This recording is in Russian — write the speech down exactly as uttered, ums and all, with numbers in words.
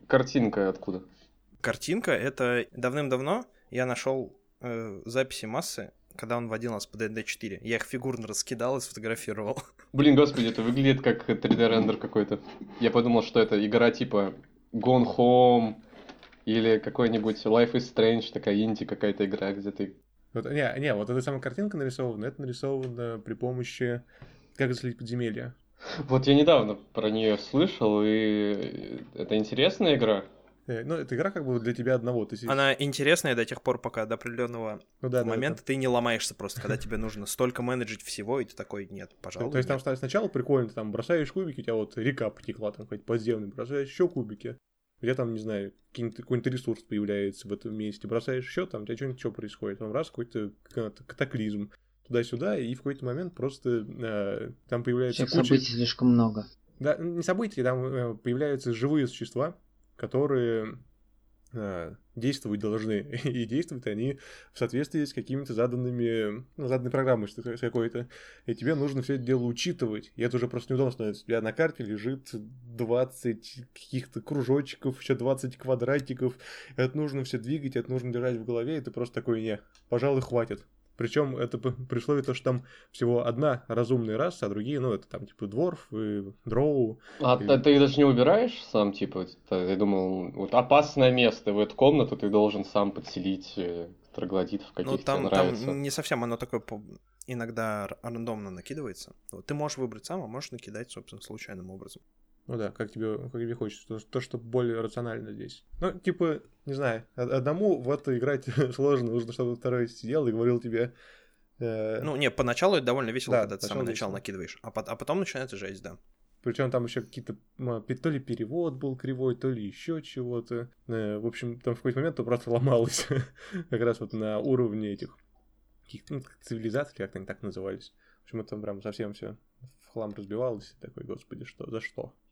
картинка откуда? Картинка — это давным-давно я нашел э, записи Массы, когда он вводил нас по ди эн ди четыре. Я их фигурно раскидал и сфотографировал. Блин, господи, это выглядит как три дэ-рендер какой-то. Я подумал, что это игра типа Gone Home или какой-нибудь Life is Strange, такая инди какая-то игра, где ты... Вот, не, не, вот эта самая картинка нарисована, это нарисовано при помощи «Как заселить подземелье». Вот я недавно про нее слышал, и это интересная игра. Ну, эта игра как бы для тебя одного. Ты сидишь... Она интересная до тех пор, пока до определенного ну, да, момента да, да. ты не ломаешься просто, когда тебе нужно столько менеджить всего, и ты такой, нет, пожалуй, То есть нет. там сначала прикольно, ты там бросаешь кубики, у тебя вот река потекла, там какой-то подземный, бросаешь еще кубики, у тебя там, не знаю, какой-нибудь ресурс появляется в этом месте, бросаешь еще, там у тебя что-нибудь что происходит, там раз какой-то катаклизм, туда-сюда, и в какой-то момент просто э, там появляется Всех куча... событий слишком много. Да, не события, там э, появляются живые существа, которые... действовать должны, и действуют они в соответствии с какими-то заданными, ну, заданной программой с какой-то, и тебе нужно все это дело учитывать, и это уже просто неудобно становится. У тебя на карте лежит двадцать каких-то кружочков, еще двадцать квадратиков, это нужно все двигать, это нужно держать в голове, и ты просто такой, не, пожалуй, хватит. Причем это при условии того, что там всего одна разумная раса, а другие, ну, это там типа дворф и дроу. А или... ты их даже не убираешь сам, типа, я думал, вот опасное место, в эту комнату ты должен сам подселить троглодитов, каких ну, там, тебе там нравится. Там не совсем, оно такое иногда рандомно накидывается. Вот, ты можешь выбрать сам, а можешь накидать, собственно, случайным образом. Ну да, как тебе, как тебе хочется. То, то, что более рационально здесь. Ну, типа, не знаю, одному в это играть сложно. Нужно, чтобы второй сидел и говорил тебе... Э... Ну, не, поначалу это довольно весело, да, когда ты самое начало накидываешь. А, по- а потом начинается жесть, да. Причем там еще какие-то... То ли перевод был кривой, то ли еще чего-то. В общем, там в какой-то момент то просто ломалось. Как раз вот на уровне этих... каких-то ну, цивилизаций, как они так назывались. В общем, это прям совсем все в хлам разбивалось. Такой, господи, что, за что?